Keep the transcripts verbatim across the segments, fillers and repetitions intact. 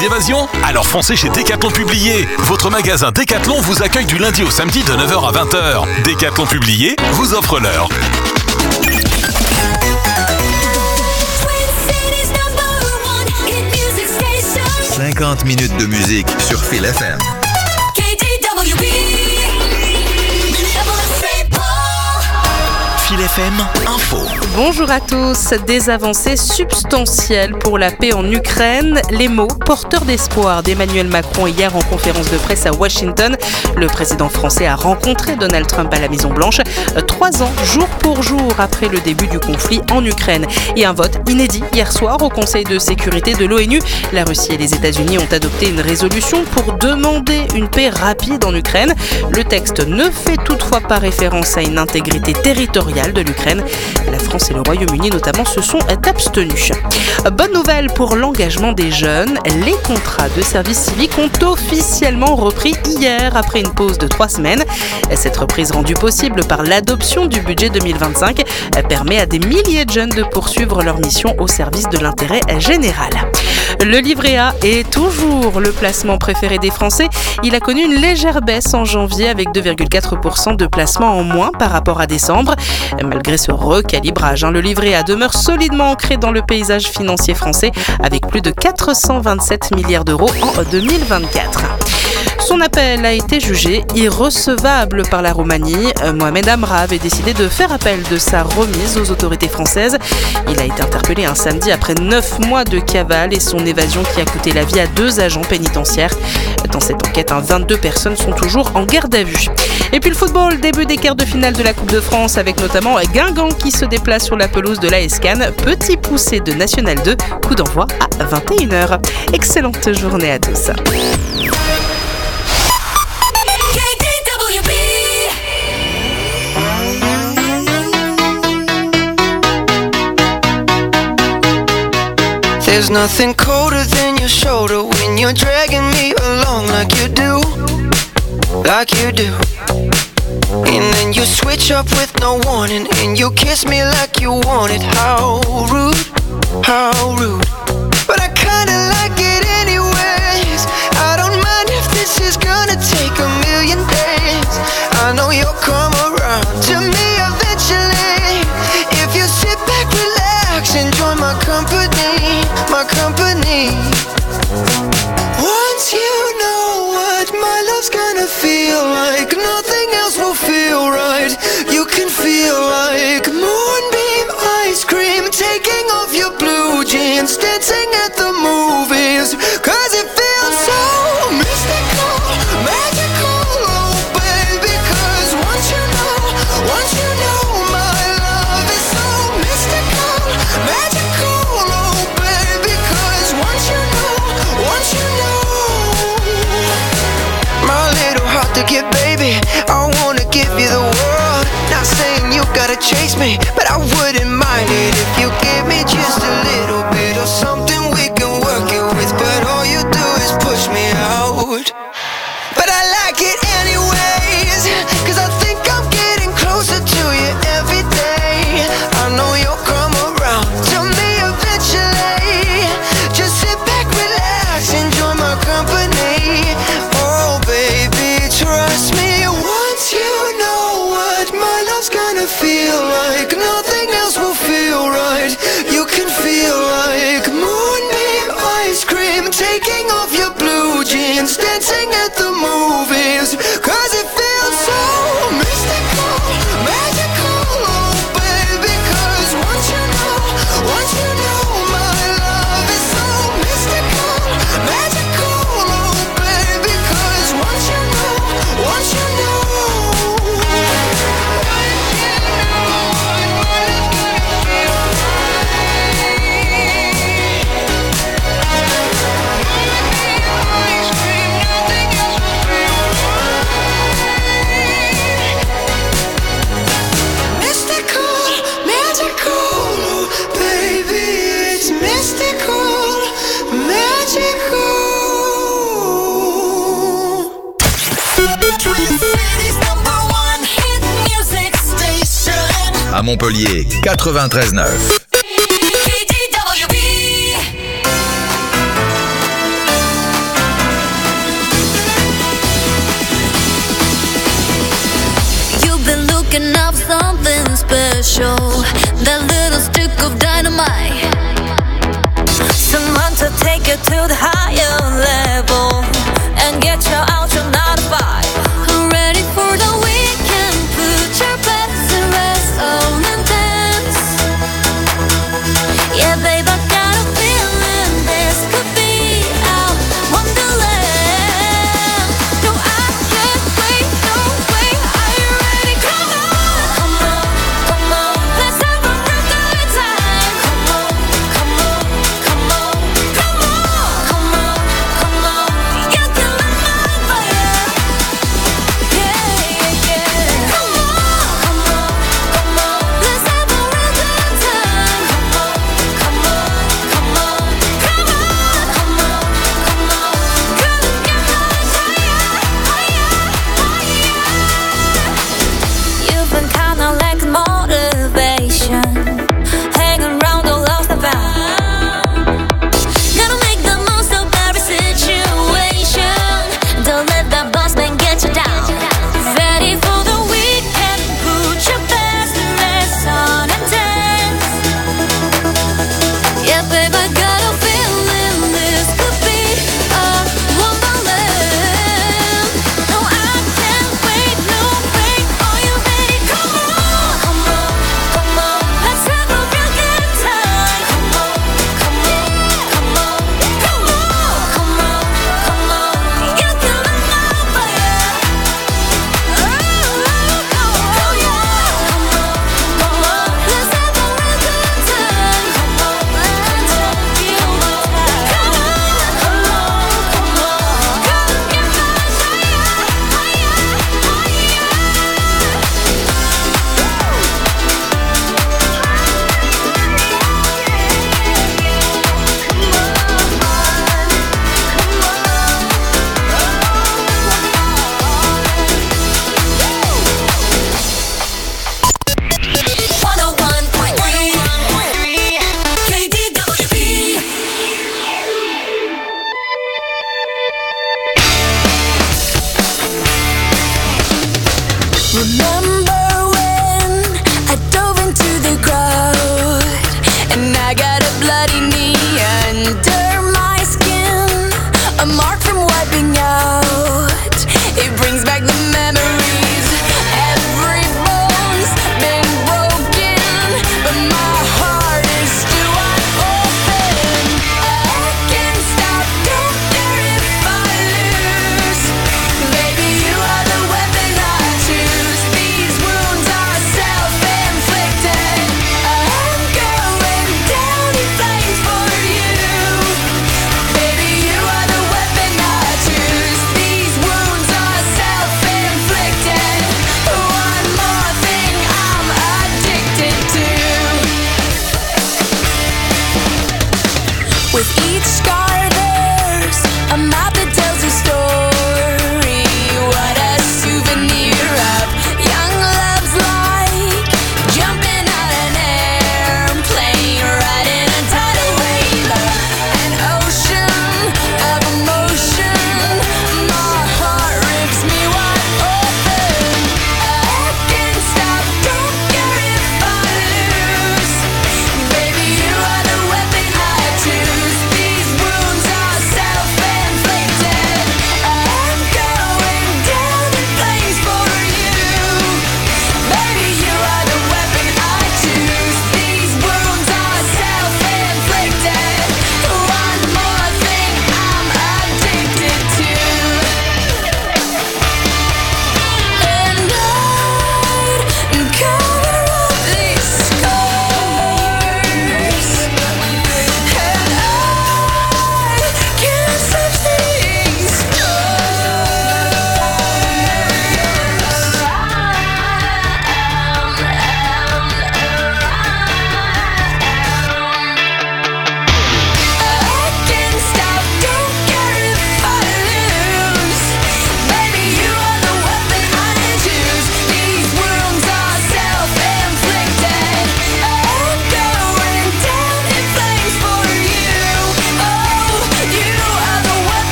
d'évasion? Alors foncez chez Decathlon Publié. Votre magasin Decathlon vous accueille du lundi au samedi de neuf heures à vingt heures. Decathlon Publié vous offre l'heure. cinquante minutes de musique sur Phil F M. Phil F M Info. Bonjour à tous. Des avancées substantielles pour la paix en Ukraine. Les mots porteurs d'espoir d'Emmanuel Macron hier en conférence de presse à Washington. Le président français a rencontré Donald Trump à la Maison-Blanche, trois ans jour pour jour après le début du conflit en Ukraine. Et un vote inédit hier soir au Conseil de sécurité de l'ONU. La Russie et les États-Unis ont adopté une résolution pour demander une paix rapide en Ukraine. Le texte ne fait toutefois pas référence à une intégrité territoriale de l'Ukraine. La France et le Royaume-Uni notamment se sont abstenus. Bonne nouvelle pour l'engagement des jeunes. Les contrats de service civique ont officiellement repris hier après une pause de trois semaines. Cette reprise rendue possible par l'adoption du budget deux mille vingt-cinq permet à des milliers de jeunes de poursuivre leur mission au service de l'intérêt général. Le livret A est toujours le placement préféré des Français. Il a connu une légère baisse en janvier avec deux virgule quatre pour cent de placements en moins par rapport à décembre. Malgré ce recalibrage, le livret A demeure solidement ancré dans le paysage financier français avec plus de quatre cent vingt-sept milliards d'euros en deux mille vingt-quatre. Son appel a été jugé irrecevable par la Roumanie. Mohamed Amra avait décidé de faire appel de sa remise aux autorités françaises. Il a été interpellé un samedi après neuf mois de cavale et son évasion qui a coûté la vie à deux agents pénitentiaires. Dans cette enquête, vingt-deux personnes sont toujours en garde à vue. Et puis le football, début des quarts de finale de la Coupe de France avec notamment Guingamp qui se déplace sur la pelouse de l'A S Cannes. Petit poussé de National deux, coup d'envoi à vingt et une heures. Excellente journée à tous. There's nothing colder than your shoulder when you're dragging me along like you do, like you do. And then you switch up with no warning and you kiss me like you want it. How rude, how rude. But I kinda like it anyways. I don't mind if this is gonna take a million days. I know you'll come around to me eventually. If you sit back, relax, enjoy my company, my company. Once you know what my love's gonna feel like, nothing else will feel right. You can feel like moonbeam ice cream, taking off your blue jeans, dancing at the movies, cause it feels so mystical, magical, oh baby. Cause once you know, once you know my love is so mystical, magical, oh baby. Cause once you know, once you know, my little heart to get, baby, I wanna give you the world. Not saying you gotta chase me, but I wouldn't mind it if you give me just a little bit of something we can work it with. But all you do is push me out. But I like it anyways, cause I think I'm getting closer to you every day. I know you'll come around to me eventually. Just sit back, relax, enjoy my company. Oh baby, trust me. Once you know what my love's gonna feel like, nothing else will feel right. You can feel like moonbeam ice cream, taking off your blue jeans, dancing at the movies, cause it feels so mystical, magical, oh baby. Cause once you know, once you know my love is so mystical, magical, oh baby. Cause once you know, once you know, À Montpellier, quatre-vingt-treize neuf.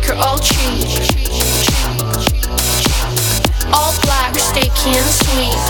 you're all cheap. All black, steaky and sweet.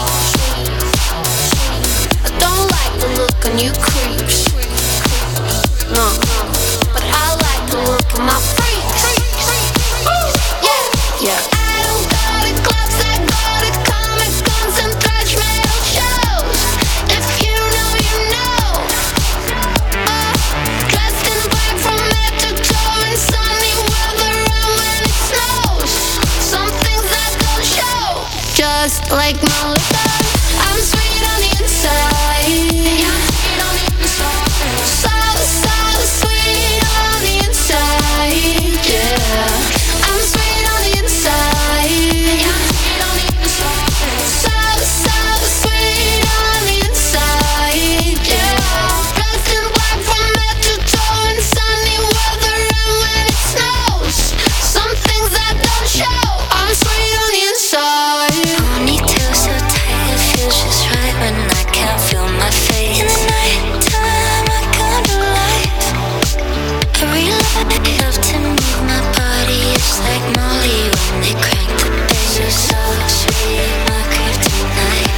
I don't like the look on you creeps. No, but I like the look of my freaks. Yeah, yeah. I don't go to clubs, I go to Comic Cons and thrash metal shows. If you know, you know. Uh, dressed in black from head to toe in sunny weather and when it snows. Some things I don't show. Just like my liquor, I'm sweet on the inside. Yeah, I'm sweet on the inside. So, so sweet on the inside. Yeah, I'm sweet on the inside. Yeah, I'm sweet on the inside. So, so sweet on the inside. Yeah, dressed in black from head to toe in sunny weather and when it snows. Some things I don't show. I'm sweet on the inside. Hold me too so tight, it feels just right when I can't feel my face. In the nighttime I come to life. I realize love to move my body. It's like Molly when they crank the bass. You're so sweet, my kryptonite.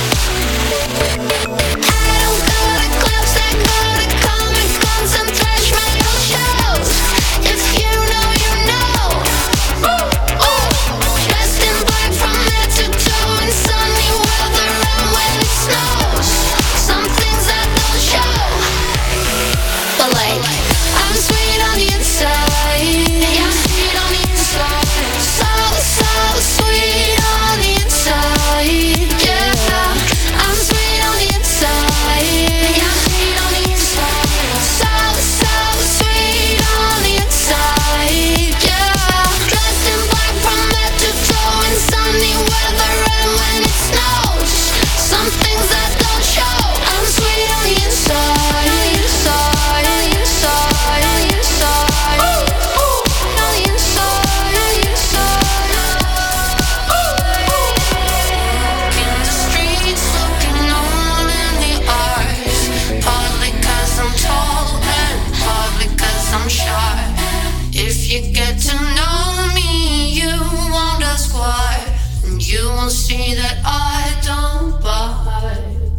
I don't go to clubs, I go to Comic Cons and thrash metal shows. If you know, you know. Ooh, ooh. Dressed in black from head to toe in sunny weather and when it snows. Some things I don't show. But like, I'm sweet on the inside. Yeah, I'm sweet on the inside. So, so sweet on the inside. Yeah, I'm sweet on the inside. Yeah, I'm sweet on the inside. So, so sweet on the inside. Yeah, dressed in black from head to toe in sunny weather and when it snows. Some things I don't show. I'm sweet on the inside. Inside, inside, inside. Ooh, ooh. On the inside, inside. In the streets, looking on in the eyes. Partly 'cause I'm tall and partly 'cause I'm shy. If you get to know me, you won't ask why, and you will see that I don't buy.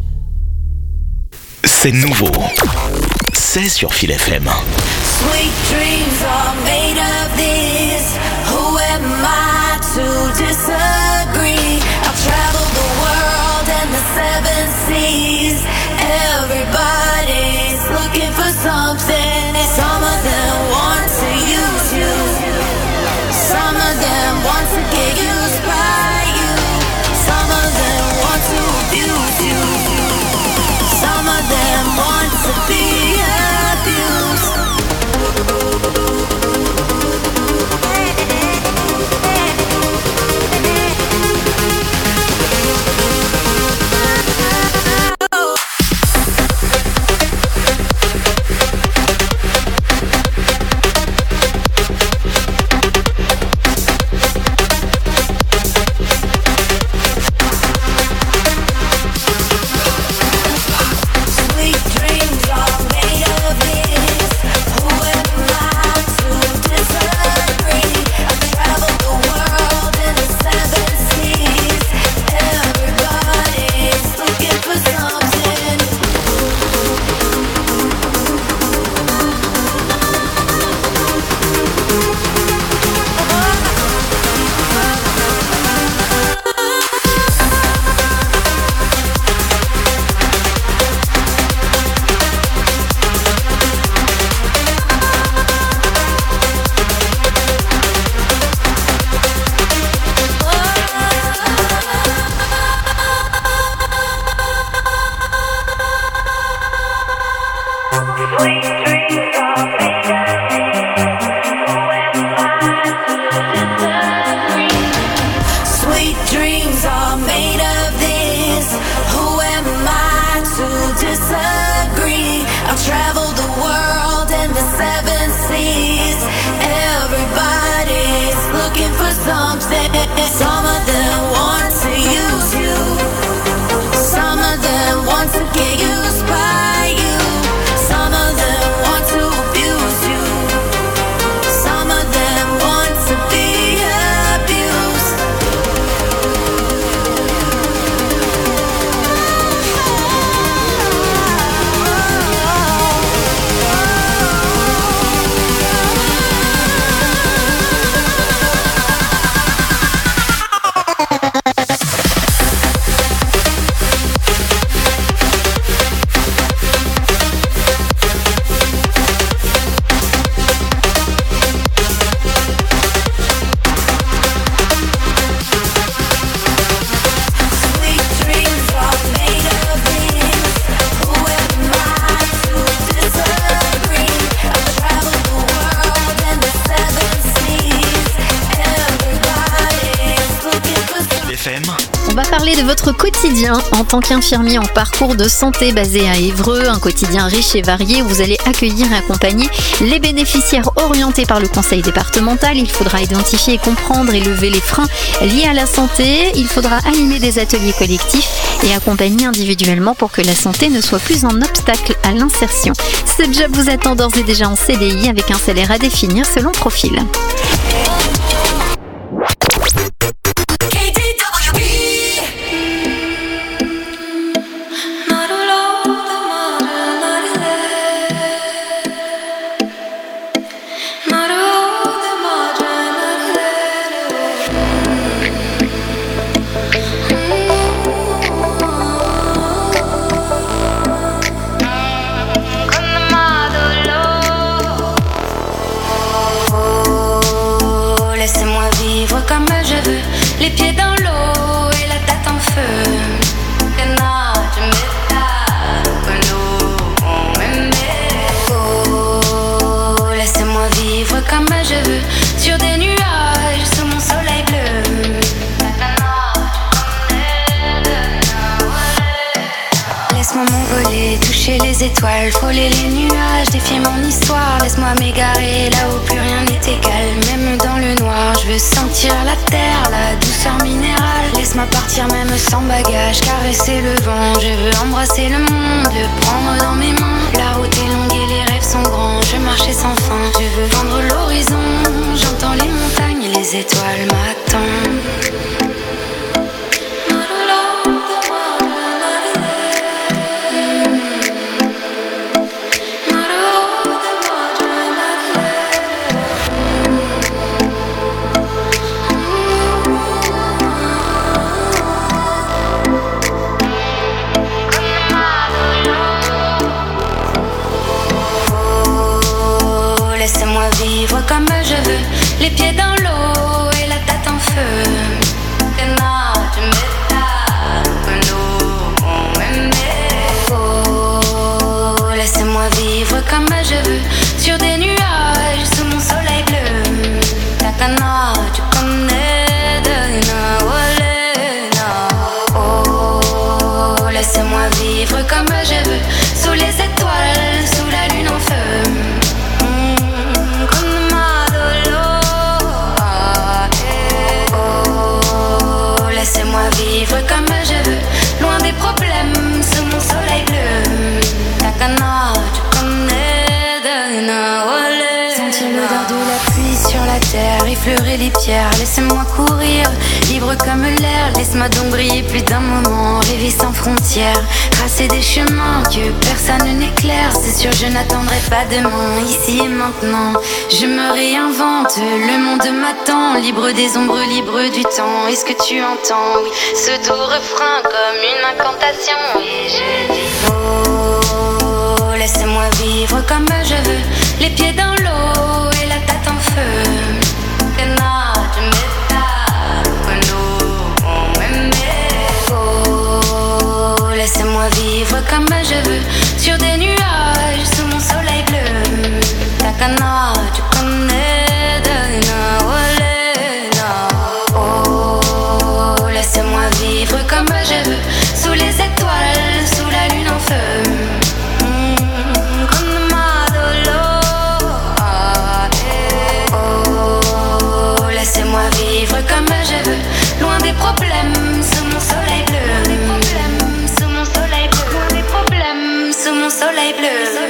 C'est nouveau. C'est sur Fil F M. Sweet dreams are made of this. Who am I to disagree? I've traveled the world and the seven seas. Everybody's looking for something. Some of them want to use you. Some of them want to get used by you. Some of them want to abuse you. Some of them want to be abused. Some of them want to use you. Some of them want to get used by you. Some of them want to abuse you. Some of them parler de votre quotidien en tant qu'infirmier en parcours de santé basé à Évreux, un quotidien riche et varié où vous allez accueillir et accompagner les bénéficiaires orientés par le conseil départemental. Il faudra identifier, comprendre et lever les freins liés à la santé. Il faudra animer des ateliers collectifs et accompagner individuellement pour que la santé ne soit plus un obstacle à l'insertion. Ce job vous attend d'ores et déjà en C D I avec un salaire à définir selon profil. Les pieds dans l'eau et la tête en feu. Que non, je m'étale, que nous on m'aimait. Oh, laissez-moi vivre comme je veux, sur des nuages, sous mon soleil bleu. Laisse-moi m'envoler, toucher les étoiles, frôler les nuages, défier mon histoire. Laisse-moi m'égarer là où plus rien n'est égal, même dans le noir. Je veux sentir la terre, la douceur minérale. Laisse-moi partir même sans bagage, caresser le vent. Je veux embrasser le monde, le prendre dans mes mains. La route est longue et les rêves sont grands, je veux marcher sans fin. Je veux vendre l'horizon, j'entends les montagnes et les étoiles m'attendent. Comme je veux, les pieds dans l'eau et la tête en feu. Que non, je m'étale, que nous on m'aimait. Oh, laissez-moi vivre comme je veux, sur des nuages, sous mon soleil bleu. Takana, tu connais de Nawalena. Oh, laissez-moi vivre comme je veux, sous les étoiles, sous la lune en feu. Laissez-moi vivre comme je veux, loin des problèmes, sous mon soleil bleu. Takana, tu connais de Nawale. Sentir l'odeur de la pluie sur la terre, effleurer les pierres. Laissez-moi courir, libre comme l'air. Laisse-moi donc briller plus d'un moment, rêver sans frontières. Tracer des chemins que personne n'éclaire. C'est sûr, je n'attendrai pas demain, ici et maintenant. Je me réinvente, le monde m'attend. Libre des ombres, libre du temps. Est-ce que tu entends, oui, ce doux refrain comme une incantation. Et je dis oh, laissez-moi vivre comme je veux, les pieds dans l'eau et la tête en feu. Que non, je m'étale, que nous on m'aimait. Oh, laissez-moi vivre comme je veux, sur des nuages, sous mon soleil bleu. Takana, tu connais de Nawalena. Oh, laissez-moi vivre comme je veux, sous les étoiles, sous la lune en feu. Mmh, comme Madolo. Ah, eh. Oh, laissez-moi vivre comme je veux, loin des problèmes, sous mon soleil bleu. Des problèmes, sous mon soleil bleu. Loin des problèmes, sous mon soleil bleu.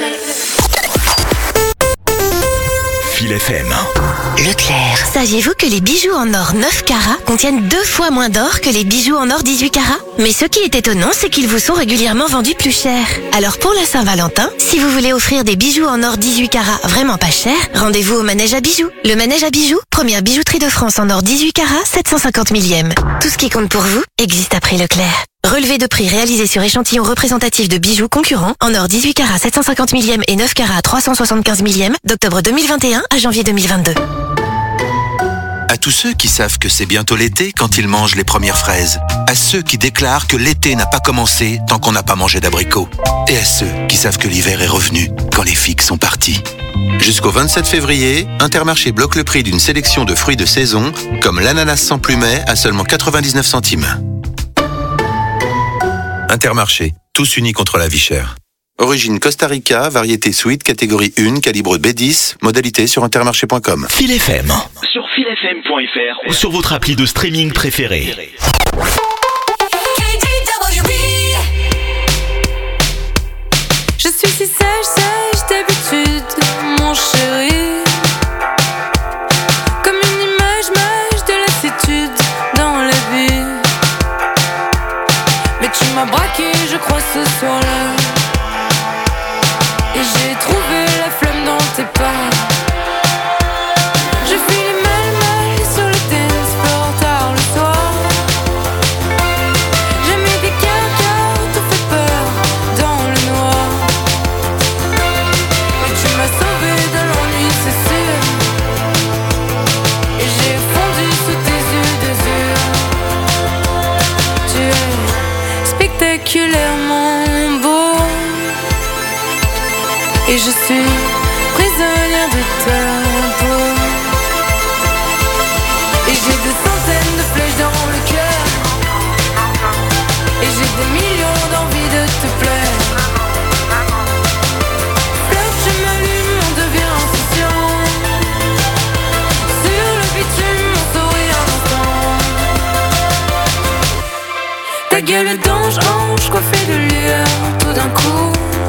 Fil F M. Leclerc. Saviez-vous que les bijoux en or neuf carats contiennent deux fois moins d'or que les bijoux en or dix-huit carats? Mais ce qui est étonnant, c'est qu'ils vous sont régulièrement vendus plus cher. Alors pour la Saint-Valentin, si vous voulez offrir des bijoux en or dix-huit carats vraiment pas cher, rendez-vous au Manège à bijoux. Le Manège à bijoux, première bijouterie de France en or dix-huit carats, sept cent cinquante millième. Tout ce qui compte pour vous existe à prix Leclerc. Relevé de prix réalisé sur échantillon représentatif de bijoux concurrents en or dix-huit carats sept cent cinquante millième et neuf carats trois cent soixante-quinze millième d'octobre deux mille vingt et un à janvier deux mille vingt-deux. À tous ceux qui savent que c'est bientôt l'été quand ils mangent les premières fraises. À ceux qui déclarent que l'été n'a pas commencé tant qu'on n'a pas mangé d'abricots. Et à ceux qui savent que l'hiver est revenu quand les figues sont parties. Jusqu'au vingt-sept février, Intermarché bloque le prix d'une sélection de fruits de saison comme l'ananas sans plumet à seulement quatre-vingt-dix-neuf centimes. Intermarché, tous unis contre la vie chère. Origine Costa Rica, variété sweet, catégorie un, calibre B dix, modalité sur intermarché point com. Fil F M. Sur fil f m point f r ou sur votre appli de streaming préférée. Je suis si sage, sage d'habitude, mon chéri. Comme une image, mage de lassitude dans la vie. Mais tu m'as braqué, je crois, ce soir-là. Et j'ai trouvé la flamme dans tes pas. Je file mal, mal sur le dance floor tard le soir. J'ai mis des carcars, tout fait peur dans le noir. Mais tu m'as sauvé de l'ennui, c'est sûr. Et j'ai fondu sous tes yeux d'azur. Tu es spectaculairement beau. Et je suis prisonnière de ta peau. Et j'ai des centaines de flèches dans le cœur. Et j'ai des millions d'envies de te plaire. Flèche, je m'allume, on devient insouciant. Sur le bitume, on sourit un instant. Ta gueule d'ange, ange, coiffée de lueur, tout d'un coup.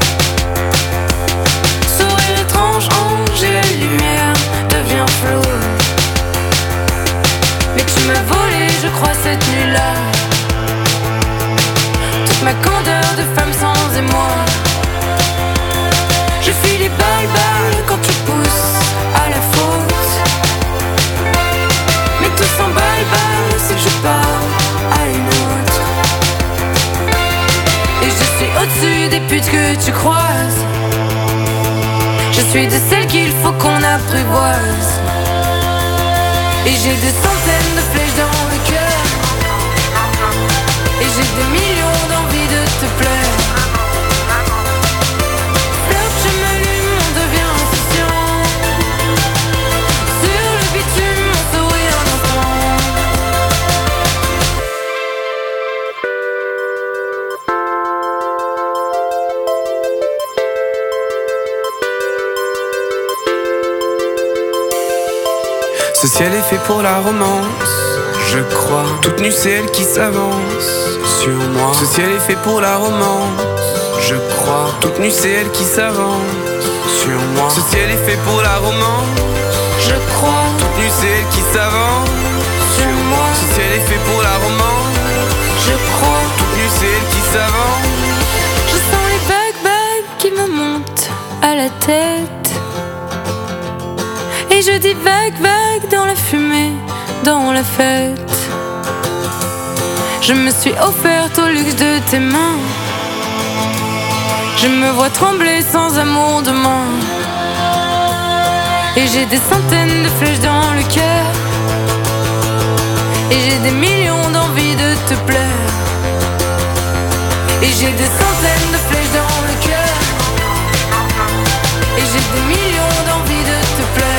Ange et la lumière devient floue. Mais tu m'as volé, je crois, cette nuit-là. Toute ma candeur de femme sans émoi. Je fuis les balles, balles quand tu pousses à la faute. Mais tout s'emballe, balle, c'est que je pars à une autre. Et je suis au-dessus des putes que tu croises. Je suis de celles qu'il faut qu'on apprivoise. Et j'ai des centaines de flèches dans le cœur. Et j'ai des millions d'envies de te plaire. Fleur, je m'allume, on devient insouciant. Sur le bitume, on sourit un Ce ciel est fait pour la romance, je crois. Toute nue c'est elle qui s'avance sur moi. Ce ciel est fait pour la romance, je crois. Toute nue c'est elle qui s'avance sur moi. Ce ciel est fait pour la romance, je crois. Toute nue c'est elle qui s'avance sur moi. Ce ciel est fait pour la romance, je crois. Toute nue c'est elle qui s'avance. Je sens les bagues, bagues qui me montent à la tête. Et je dis vague, vague dans la fumée, dans la fête. Je me suis offerte au luxe de tes mains. Je me vois trembler sans amour demain. Et j'ai des centaines de flèches dans le cœur. Et j'ai des millions d'envies de te plaire. Et j'ai des centaines de flèches dans le cœur. Et j'ai des millions d'envies de te plaire.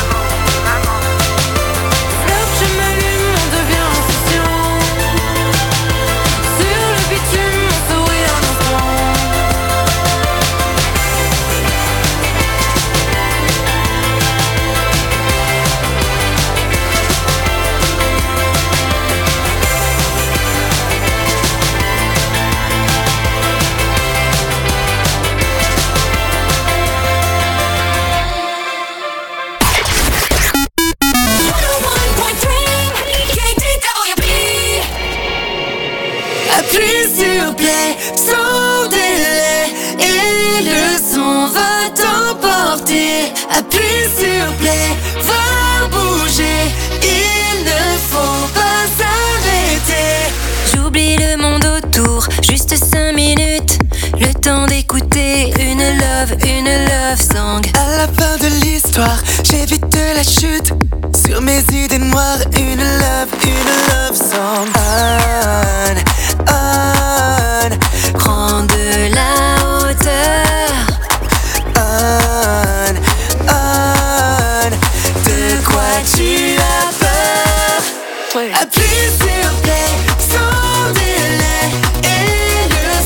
Appuie sur play, sans délai, et le son va t'emporter. Appuie sur play, va bouger, il ne faut pas s'arrêter. J'oublie le monde autour, juste cinq minutes. Le temps d'écouter une love, une love song. À la fin de l'histoire, j'évite la chute. Sur mes idées noires, une love, une love song. On, on, prends de la hauteur. On, on, de quoi tu as peur? Appuie sur play, sans délai, et le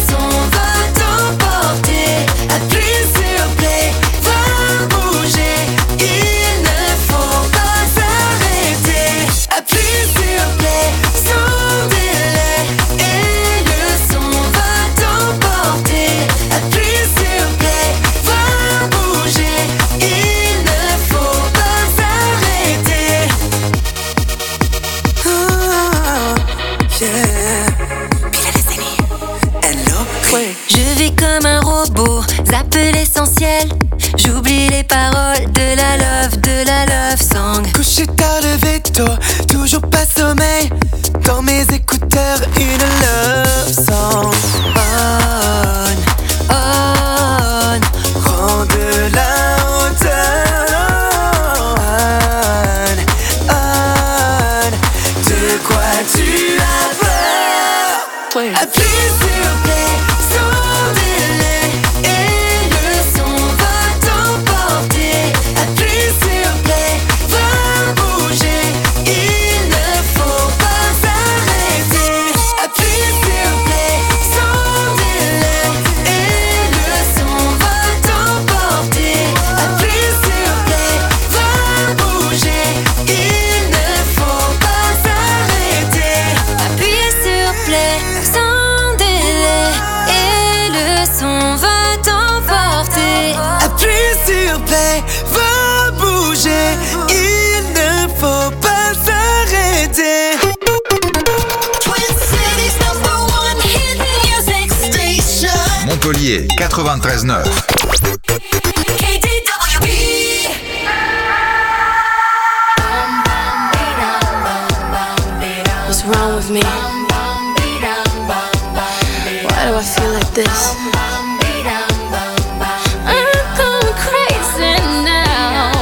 Montpellier, quatre-vingt-treize neuf. What's wrong with me? Why do I feel like this? I'm going crazy now.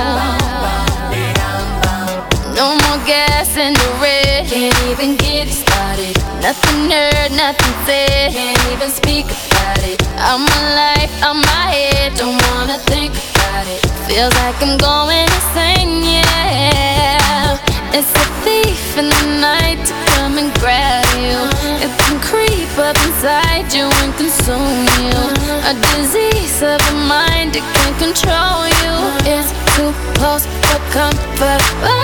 No more gas in the red. Can't even get it started. Nothing heard, nothing said. Can't even speak about it. I'm my life, I'm my head. Don't wanna think about it. Feels like I'm going insane, yeah. It's a thief in the night to come and grab you. It can creep up inside you and consume you. A disease of the mind, it can control you. It's too close for comfort. Oh.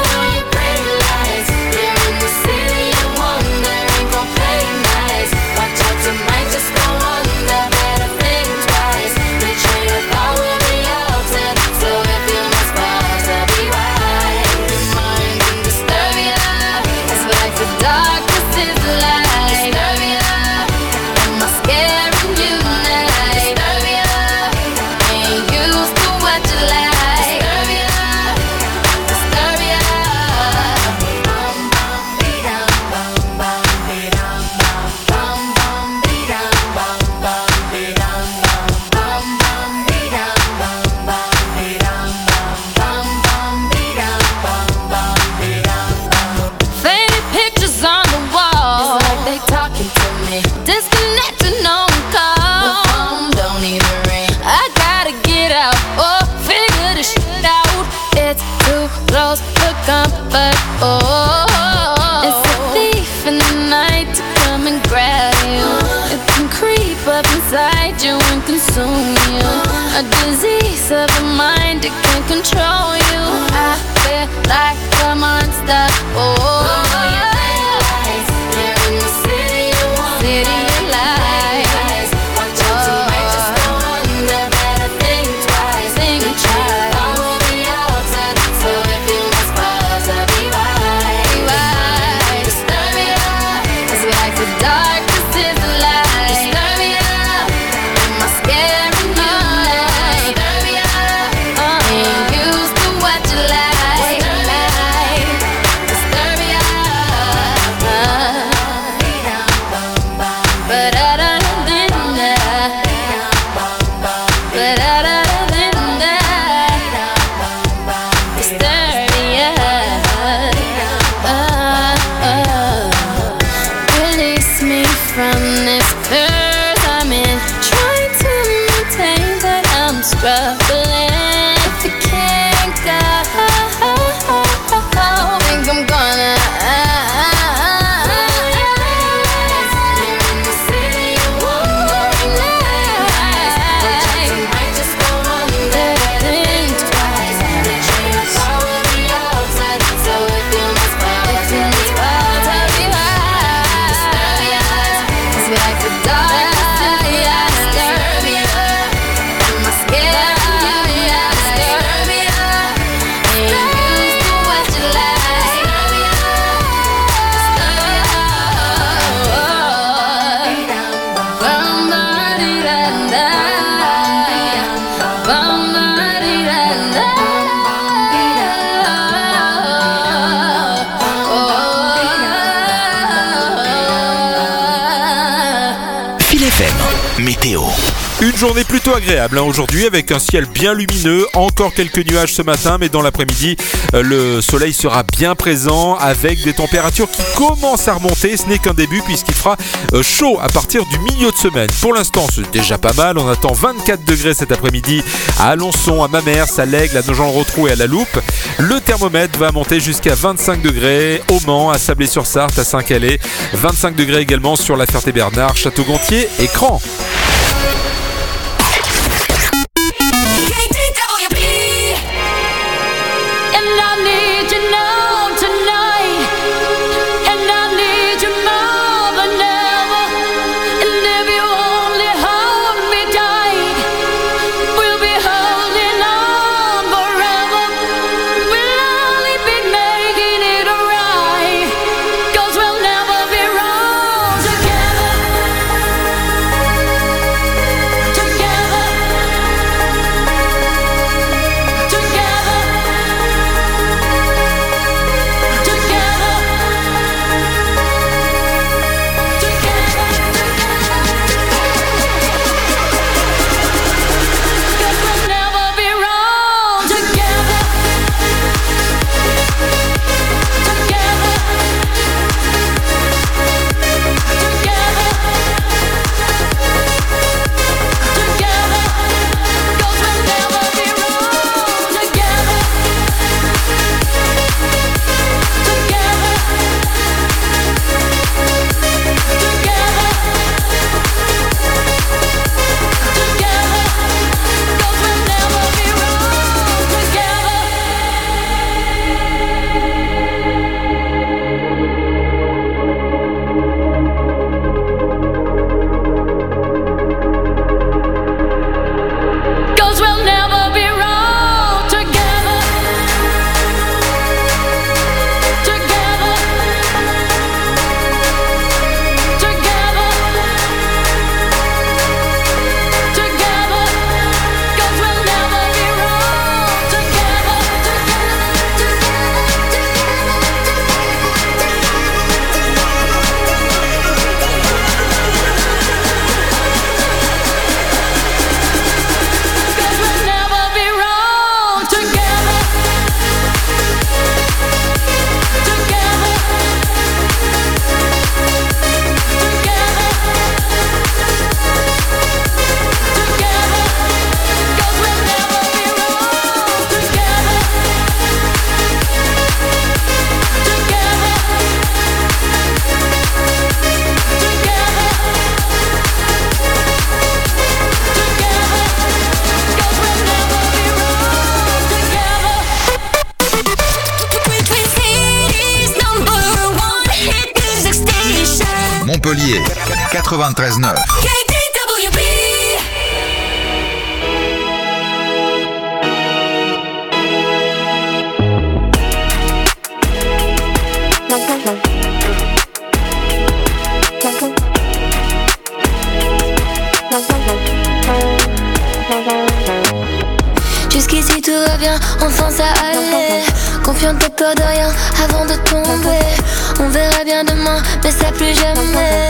Comfort, oh, it's a thief in the night to come and grab you. It can creep up inside you and consume you. A disease of the mind, it can control you. I feel like a monster, oh, you're in the city of lies, city of lies. Watch out, you might just go under. Better think twice, think twice. Follow the outside, so if you must pause, I'll be right, be right. Disturbia, it's like the darkness is the light. Disturbia, am I scaring you? Disturbia, ain't used to what you like. Disturbia, but I don't think that. But I don't think that. Disturbia, release me from this curse I'm in. Trying to maintain that I'm struggling. If you can't go, think I'm gonna. You're in the city of wandering lights. You might just go under. Think twice. Follow the outside, so if you must pause, you must pause, I'll be right. Disturbia, it's like the dark. Disturbia, am I scared? Disturbia, ain't used to what you like. Phil F M, météo. Une journée plutôt agréable hein, aujourd'hui avec un ciel bien lumineux, encore quelques nuages ce matin mais dans l'après-midi euh, le soleil sera bien présent avec des températures qui commencent à remonter. Ce n'est qu'un début puisqu'il fera euh, chaud à partir du milieu de semaine. Pour l'instant c'est déjà pas mal, on attend vingt-quatre degrés cet après-midi à Alençon, à Mamers, à l'Aigle, à Nogent-le-Rotrou et à la Loupe. Le thermomètre va monter jusqu'à vingt-cinq degrés au Mans, à Sablé-sur-Sarthe, à Saint-Calais, vingt-cinq degrés également sur la Ferté-Bernard, Château-Gontier et Cran. Together quatre-vingt-treize neuf. Jusqu'ici tout va bien, enfin ça allait. Confiante, t'as peur de rien avant de tomber. On verra bien demain, mais ça plus jamais.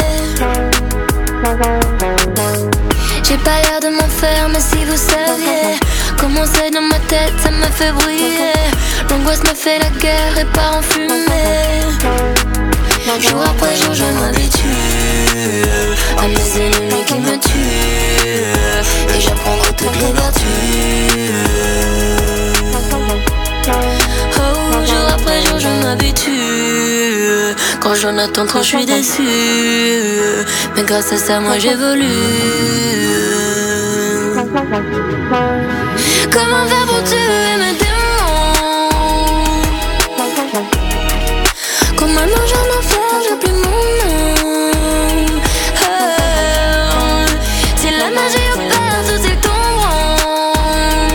J'ai pas l'air de m'en faire, mais si vous saviez comment c'est dans ma tête, ça me fait briller. L'angoisse me fait la guerre et part en fumée. Jour après jour je m'habitue à mes ennemis qui me tuent. Et j'apprendrai toutes les vertus. Oh, jour après jour je m'habitue. Quand j'en attends trop je suis déçue. Mais grâce à ça moi j'évolue. Comment faire pour tuer mes démons? Comme maintenant j'en enfer, j'ai plus mon nom. Oh, si la magie opère, tout c'est ton rang.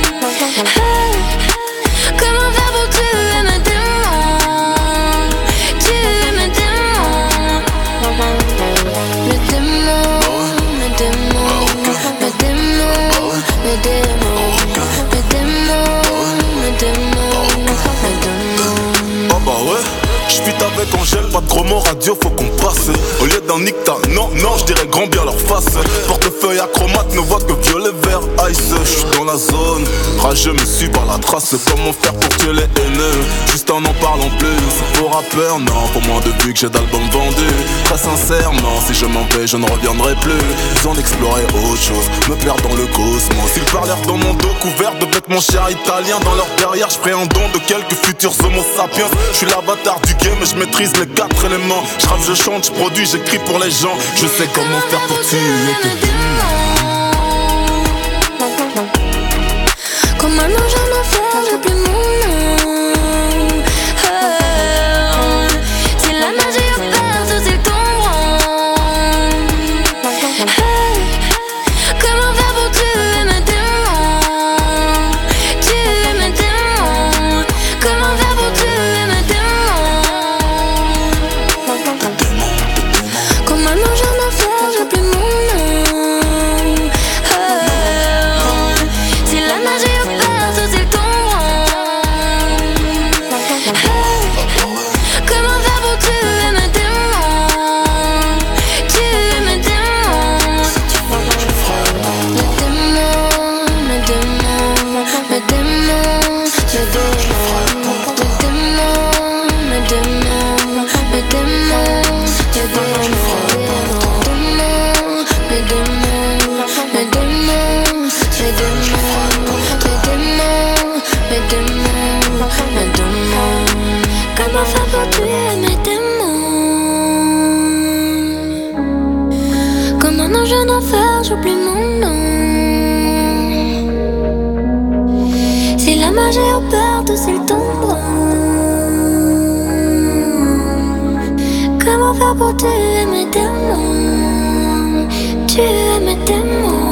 Oh, comment faire pour tuer mes démons? Tuer mes démons. Mes démons, mes démons, mes démons, mes démons, mes démons, mes démons, mes démons. Oh bah ouais. J'fuite avec Angèle, pas de gros mots radio, faut qu'on passe. Au lieu d'un nicta, non, non, j'dirais grand bien leur face. Portefeuille acromate, ne voit que violet, vert, ice. J'suis dans la zone, rageux me suis par la trace. Comment faire pour tuer les haineux, juste en n'en parlant plus. C'est pour rappeur, non, pour moins de vues que j'ai d'albums vendus. Très sincèrement, si je m'en vais, je ne reviendrai plus. Besoin d'explorer autre chose, me perdre dans le cosmos. Ils parlèrent dans mon dos, couvert de vêtements chers italiens. Dans leur derrière, j'ferai un don de quelques futurs homo sapiens. J'suis l'avatar du game, je maîtrise les quatre éléments. Je rappe, je chante, je produis, j'écris pour les gens. Je sais comment faire pour tuer tes démons. Comme maintenant j'en enfer, j'ai plus mon nom. Oh, si la magie opère, tout c'est ton rang. Oh, comment faire pour tuer mes démons? Tuer mes démons. Comment faire pour tuer mes démons? Comme maintenant j'en enfer, j'ai plus mon nom. Oh, si la magie opère, tout c'est ton rang. Oh, comment faire pour tuer mes démons? Tuer mes démons. Mes démons, mes démons, mes démons, mes démons, mes démons, mes démons, mes démons, mes démons, mes démons, mes démons, mes démons, mes démons, mes démons. Comment faire pour tuer mes démons? Comme un ange en enfer, j'oublie mon nom. Si la magie opère, tout c'est le tombeau. Comment faire pour tuer mes démons? Tuer mes démons.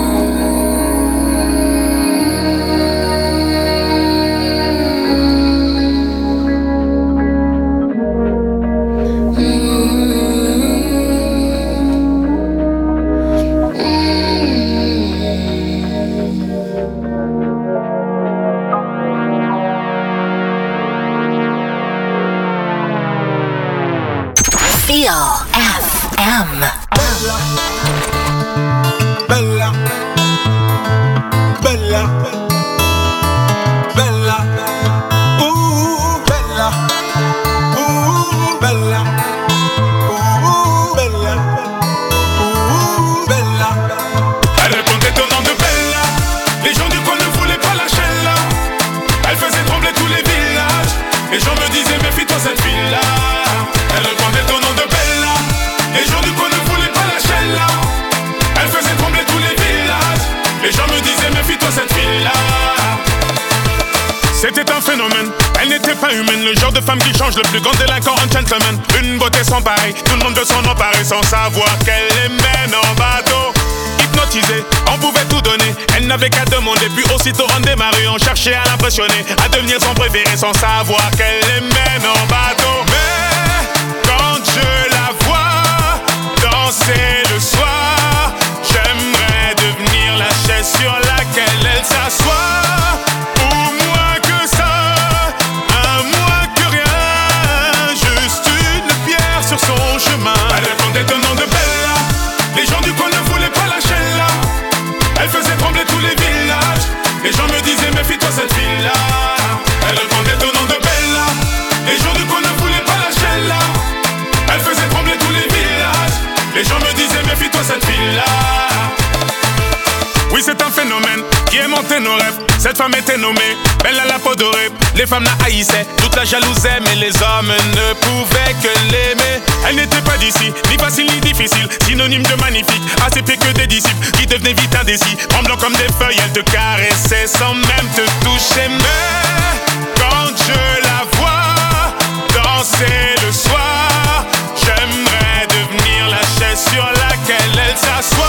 Feel F M. Bella, bella, bella, ooh, bella, ooh, bella, ooh, bella, ooh, bella. Elle répondait au nom de Bella. Les gens du coin ne voulaient pas lâcher là. Elle faisait trembler tous les villages. Les gens me disaient méfie-toi cette fille-là. Elle répondait au nom de Bella. Les gens du coin ne voulaient pas lâcher là. Elle faisait trembler tous les villages. Les gens me disaient méfie-toi cette fille-là. C'était un phénomène, elle n'était pas humaine. Le genre de femme qui change le plus grand délinquant en gentleman. Une beauté sans pareil, tout le monde veut s'en emparer sans savoir qu'elle les mène en bateau. Hypnotisée, on pouvait tout donner. Elle n'avait qu'à demander, puis aussitôt on démarrait. On cherchait à l'impressionner, à devenir son préféré sans savoir qu'elle les mène en bateau. Mais quand je la vois danser le soir, j'aimerais devenir la chaise sur laquelle elle s'assoit. Son chemin. Elle répondait au nom de Bella. Les gens du coin ne voulaient pas lâcher là. Elle faisait trembler tous les villages. Les gens me disaient méfie-toi cette fille-là. Elle répondait au nom de Bella. Les gens du coin ne voulaient pas lâcher là. Elle faisait trembler tous les villages. Les gens me disaient méfie-toi cette fille-là. Oui, c'est un phénomène qui aimantait nos rêves. Cette femme était nommée Belle à la peau dorée. Les femmes la haïssaient, toute la jalousaient, mais les hommes ne pouvaient que l'aimer. Elle n'était pas d'ici, ni facile ni difficile, synonyme de magnifique, assez pire que des disciples qui devenaient vite indécis. Tremblant comme des feuilles, elle te caressait sans même te toucher. Mais quand je la vois danser le soir, j'aimerais devenir la chaise sur laquelle elle s'assoit.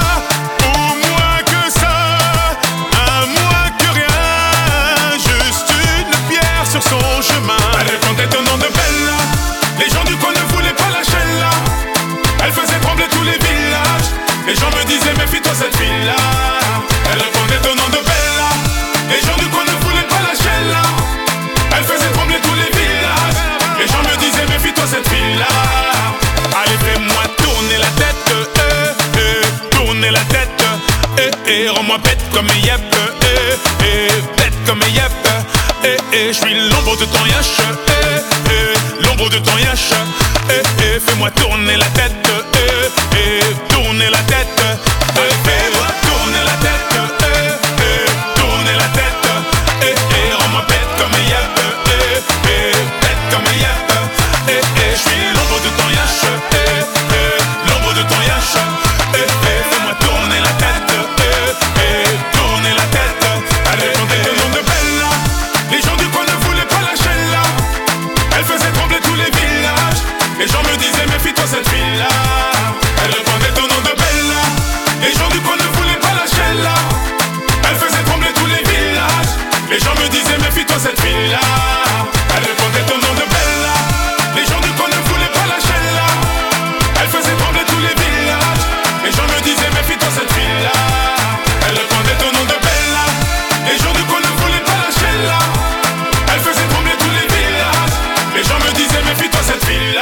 Sur son chemin. Elle répondait au nom de Bella. Les gens du coin ne voulaient pas lâcher là. Elle faisait trembler tous les villages. Les gens me disaient méfie-toi cette fille-là. Elle répondait au nom de Bella. Les gens du coin ne voulaient pas lâcher là. Elle faisait trembler tous les villages. Les gens me disaient méfie-toi cette fille-là. Allez fais-moi tourner la tête, euh, euh, tourner la tête, euh, euh, rends-moi bête comme yep, euh, euh, bête comme yep. Eh, eh, je suis l'ombre de ton yash, eh, eh, l'ombre de ton yash, eh, eh, fais-moi tourner la tête, eh, eh, tourner la tête, eh, fais-moi tourner la tête, eh, eh, tourner la tête, eh, eh, rends-moi bête comme yep, eh, eh, bête comme yep, eh, eh, je suis l'ombre de ton yash, eh, eh, l'ombre de ton yash, eh, eh, fais-moi tourner la tête, eh, eh, tourner la tête, allez, on est le nom de Bella. Les gens du coin ne voulaient pas lâcher là. Elle faisait trembler tous les villages. Les gens me disaient méfie-toi cette fille-là. Elle répondait au nom de Bella. Les gens du coin ne voulaient pas lâcher là. Elle faisait trembler tous les villages. Les gens me disaient méfie-toi cette fille-là. Elle répondait au nom de Bella. Les gens du coin ne voulaient pas lâcher là. Elle faisait trembler tous les villages. Les gens me disaient méfie-toi cette fille-là. Elle répondait au nom de Bella. Les gens du coin ne voulaient pas lâcher là. Elle faisait trembler tous les villages. Les gens me disaient méfie-toi cette fille-là.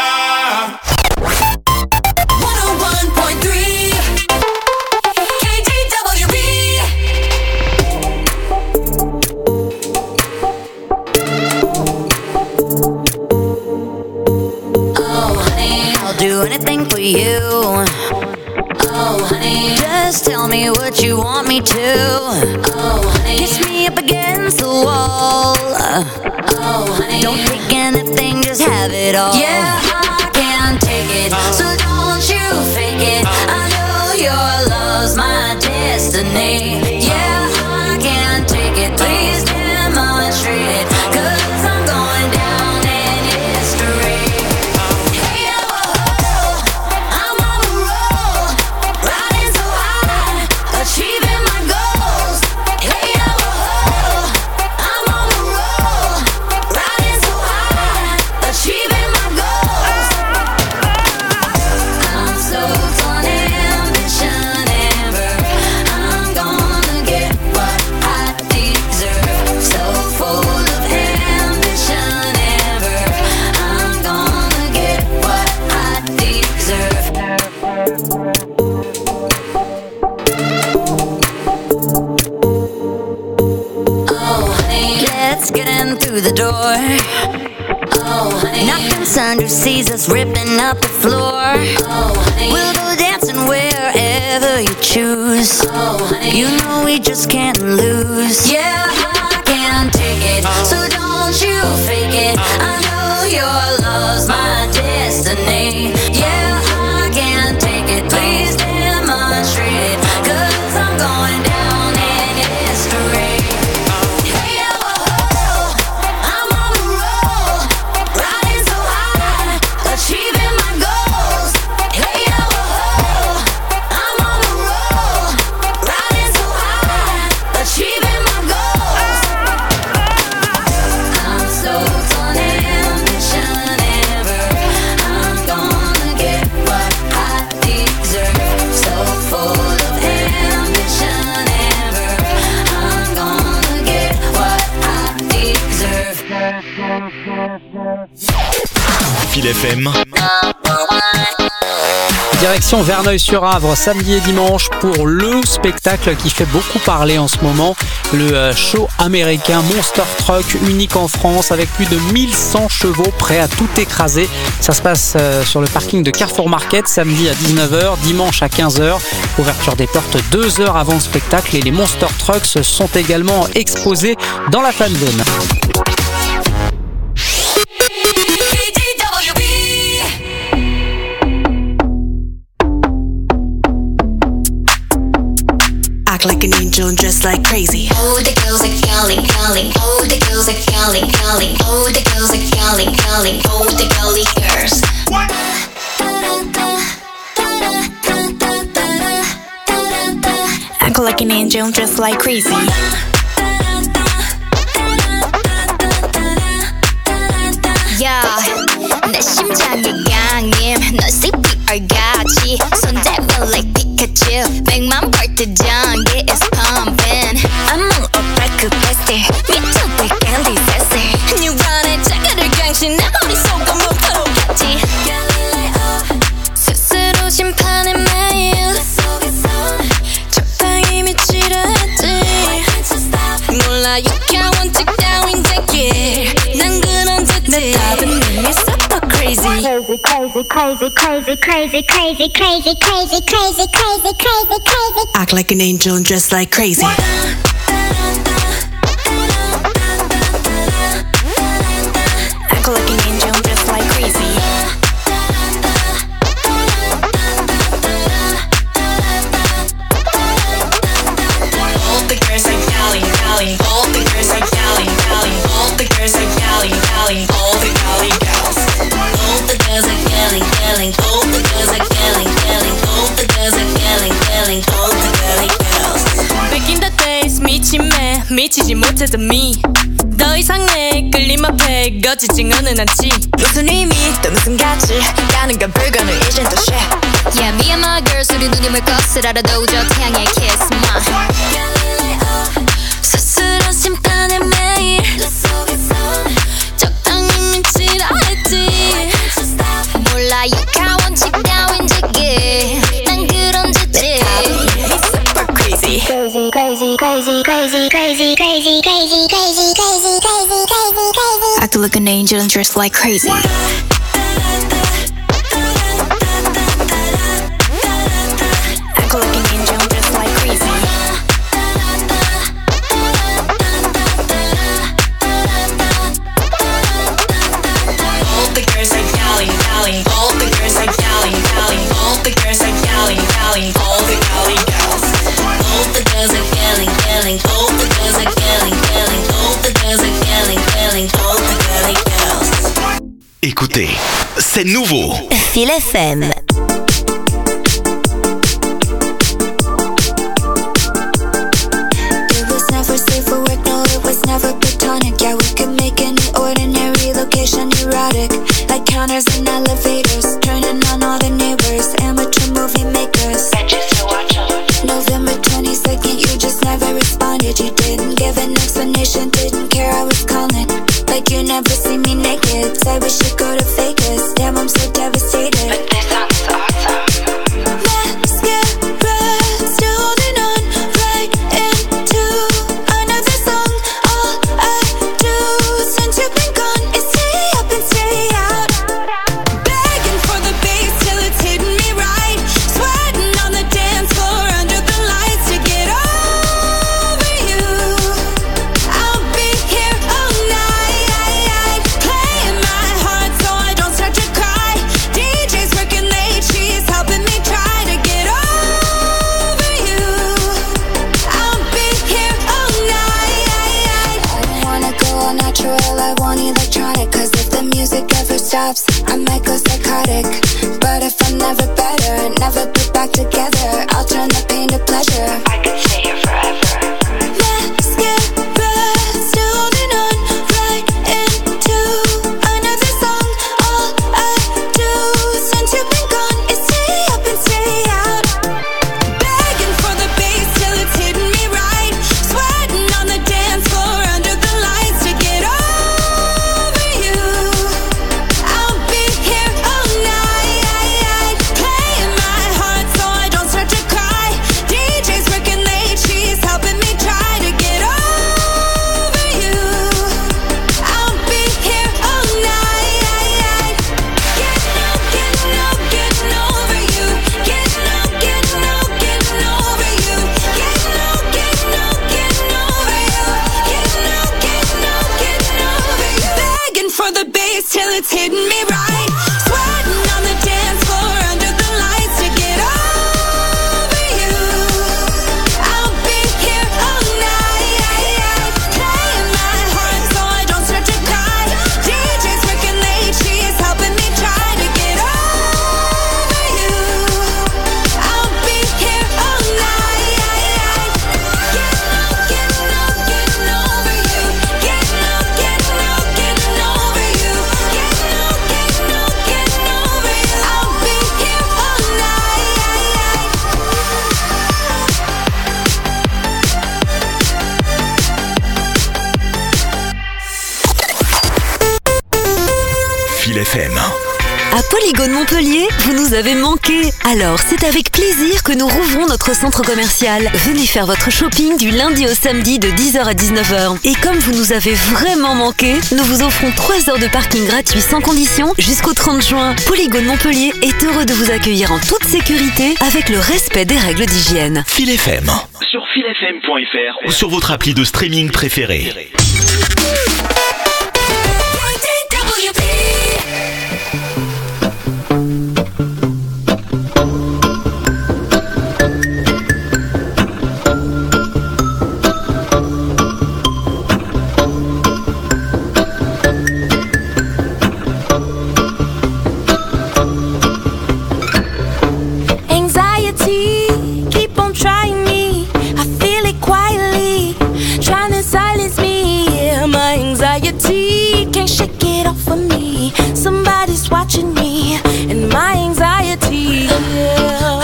one oh one point three K D W B. Oh honey, I'll do anything for you. Oh honey, just tell me what you want me to. Oh honey, kiss me up against the wall. Oh honey, don't take anything, just have it all. Yeah, I can't take it, so don't you fake it. I know your love's my destiny. Yeah, I can't take it, please demonstrate it, 'cause I'm going down in history. Hey, oh, oh, I'm on a roll, riding so high, achieving my goals. Hey, oh, oh, I'm on a roll, riding so high, achieving my goals. I'm so full of ambition ever. I'm gonna get what I deserve. So full of ambition ever. I'm gonna get what I deserve. Oh honey, let's get in through the door. Oh honey, not concerned who sees us ripping up the floor. Oh honey, we'll go dancing wherever you choose. Oh honey, you know we just can't lose. Yeah, I can't take it, so don't you fake it. I know your love's my destiny. Yeah, I can't take it, please demonstrate it, 'cause I'm going down in history. Hey, oh, oh, Fil F M. Direction Verneuil-sur-Avre, samedi et dimanche pour le spectacle qui fait beaucoup parler en ce moment, le show américain Monster Truck, unique en France avec plus de mille cent chevaux prêts à tout écraser. Ça se passe sur le parking de Carrefour Market, samedi à dix-neuf heures, dimanche à quinze heures. Ouverture des portes deux heures avant le spectacle et les Monster Trucks sont également exposés dans la fan zone. Like an angel and dressed like crazy. Oh, the girls are calling, calling. Oh, the girls are calling, calling. Oh, the girls are calling, calling. Oh, the girly girls. What? Act like an angel and dressed like crazy. Yeah, 내 심장이 강해. 넌 씨피알같이 손잡아 like Pikachu. 백만 벌트 전기 is pumping. I'm on a back of bestie. 미쳐도 candy sassy. 뉴런의 자가를 강신 내 머릿속은 목표로 같이. 스스로 심판의 매일 적당히 미치려 했지. 몰라 유쾌한 원칙 따윈 제길. 난 그런 짓지. 내 답은 이미 super crazy. Crazy, crazy, crazy, crazy, crazy, crazy, crazy, crazy, crazy, crazy, crazy, crazy. Act like an angel and dress like crazy. Act like an angel and dress like crazy. All the girls are yelling, yelling. All the girls are yelling, yelling. All the girls are yelling, yelling. All the girly girls. All the girls are yelling, yelling. All the girls are yelling, yelling. All the girls are yelling, yelling. All the girly girls. Back in the days 미친 매 미치지 못했던 me. 더 이상 내 끌림 앞에 거지지 않은 않지. 무슨 의미 또 무슨 가치 가는 건 불가능 이젠 또 shit. Yeah, me and my girls 우리 누님을 것을 알아도 저 태양의 kiss my. 스스로 심판의 매일 적당히 미치라 했지. 몰라 유쾌한 원칙 따윈 제길. 난 그런 짓지. super crazy. Crazy, crazy, crazy, crazy, crazy, crazy, crazy, crazy, crazy, crazy, crazy, crazy. Act like an angel and dress like crazy. Act like an angel and dress like crazy. All the girls are yelling, yelling. All the girls are yelling, yelling. All the girls are yelling, yelling. All the girly girls. All the girls are yelling, yelling. All the girls are yelling, yelling. All the girls are yelling, yelling. All the girly girls. Écoutez, c'est nouveau. Fil F M. It was never safe for work, no, it was never platonic. Yeah, we could make any ordinary location erotic, like counters and elevators, turning on all the neighbors, amateur movie makers. November twenty-second, you just never responded. You didn't give an explanation, didn't care I was calling. Like you never see me naked. Said we should go to Vegas. Damn, I'm so devastated. But this sounds awesome. Masquerades, holding on right into another song. All I do since you've been gone is stay up and stay out. Begging for the bass till it's hitting me right. Sweating on the dance floor under the lights to get over you. I'll be here all night, playing my heart so I don't start to cry. D J's working late, she's helping me try to get over you. I'll be here all night. I don't wanna go all natural, I want electronic. Cause if the music ever stops, I might go psychotic. But if I'm never better, never put back together, I'll turn the pain to pleasure. I could stay here forever. Masquerades, still holding on right into another song. All I do since you've been gone is stay up and stay out. Begging for the bass till it's hitting me right. Sweating on the dance floor under the lights to get over it's hitting me right. Sweating on the dance floor under the lights to get over you. I'll be here all night, playing my heart so I don't start to cry. D J's working late, she's helping me try to get over you. I'll be here all night, getting up, getting up, getting over you. Getting up, getting up, getting over you. Getting up, getting up, getting over you. I'll be here all night. Fil F M. À Polygone Montpellier, vous nous avez manqué. Alors, c'est avec plaisir que nous rouvrons notre centre commercial. Venez faire votre shopping du lundi au samedi de dix heures à dix-neuf heures. Et comme vous nous avez vraiment manqué, nous vous offrons trois heures de parking gratuit sans condition jusqu'au trente juin. Polygone Montpellier est heureux de vous accueillir en toute sécurité avec le respect des règles d'hygiène. Fil F M. Sur fil f m point f r ou sur votre appli de streaming préférée. Anxiety, keep on trying me. I feel it quietly, trying to silence me. Yeah, my anxiety can't shake it off of me. Somebody's watching me, and my anxiety. Yeah.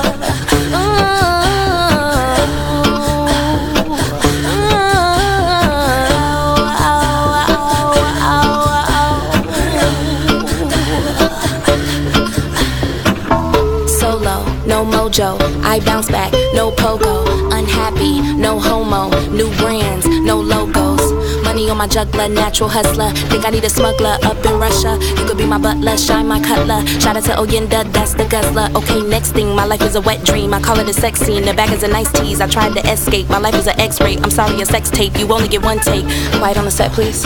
Solo, no mojo, I bounce back, no pogo. Unhappy, no homo, new brands, no logos. Money on my juggler, natural hustler. Think I need a smuggler up in Russia. You could be my butler, shine my cutler. Shout out to Oyenda, that's the guzzler. Okay, next thing, my life is a wet dream. I call it a sex scene, the bag is a nice tease. I tried to escape, my life is an X-ray. I'm sorry, a sex tape, you only get one take. Quiet on the set, please.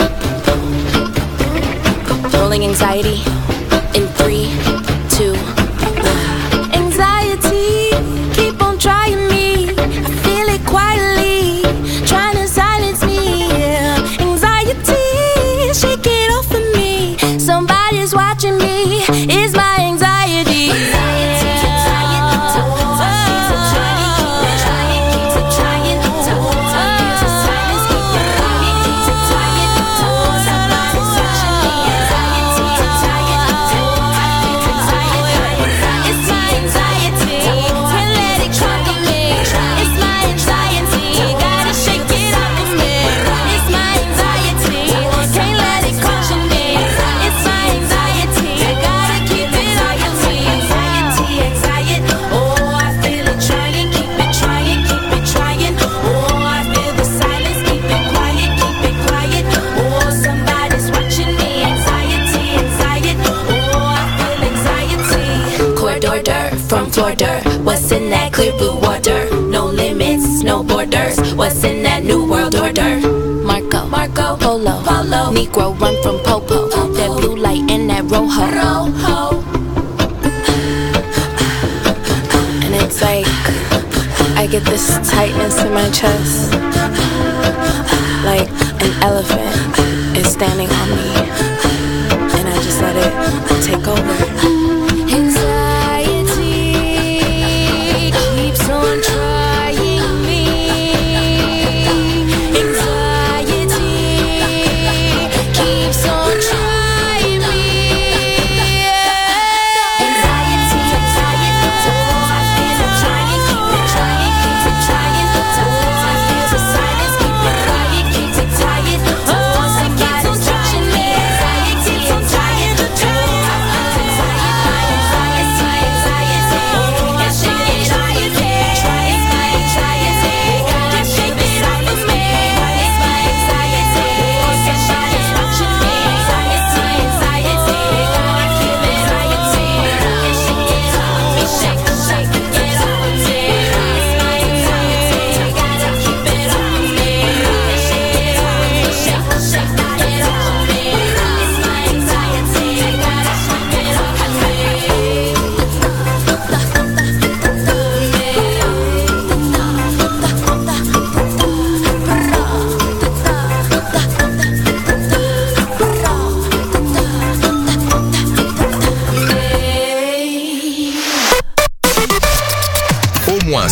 Rolling anxiety in three, two, one. Anxiety, keep on trying me. I feel it quietly, trying to silence me. Yeah. Anxiety, shake it off of me. Somebody's watching me. It's my anxiety. From Florida, what's in that clear blue water? No limits, no borders. What's in that new world order? Marco, Marco, Polo, Polo, Negro run from Popo. That blue light and that rojo. Rojo. And it's like I get this tightness in my chest, like an elephant is standing on me, and I just let it take over.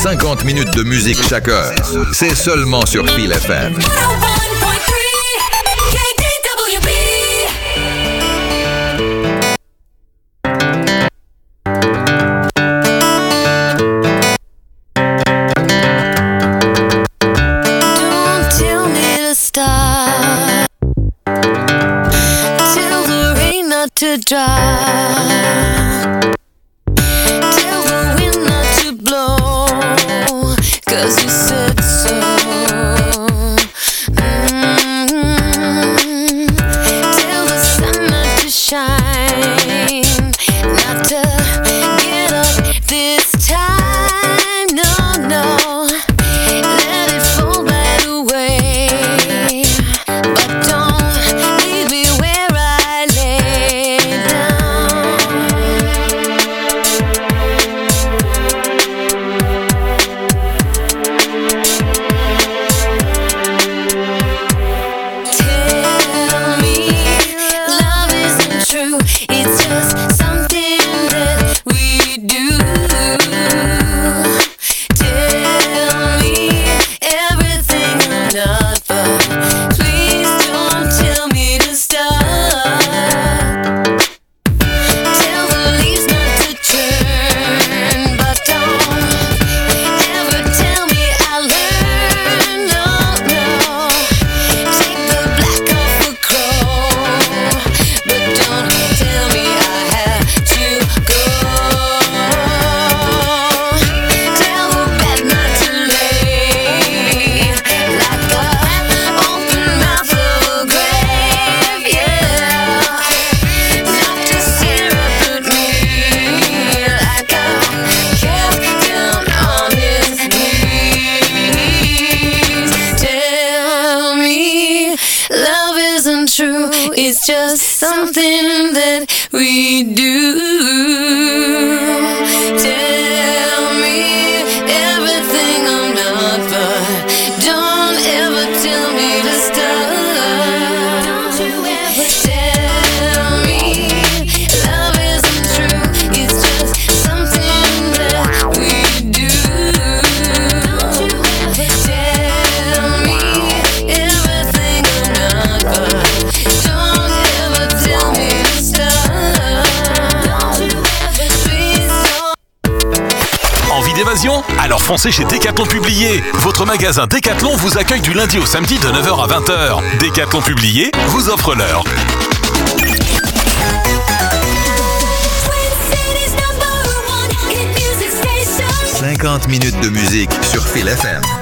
cinquante minutes de musique chaque heure. C'est seulement sur Feel F M. To dry, tell the wind not to blow, 'cause you said so. Mm-hmm. Tell the sun not to shine, not to get up this time, no, no. Let it fall right away, but don't leave me where I lay. True, it's just something that we do. Tell me everything I'm not, but don't ever tell me to stop. Don't you ever tell me love isn't true, it's just something that we do. Don't you ever tell me everything I'm not, but Envie d'évasion? Alors foncez chez Decathlon Publié. Votre magasin Decathlon vous accueille du lundi au samedi de neuf heures à vingt heures. Decathlon Publié vous offre l'heure. cinquante minutes de musique sur Feel F M.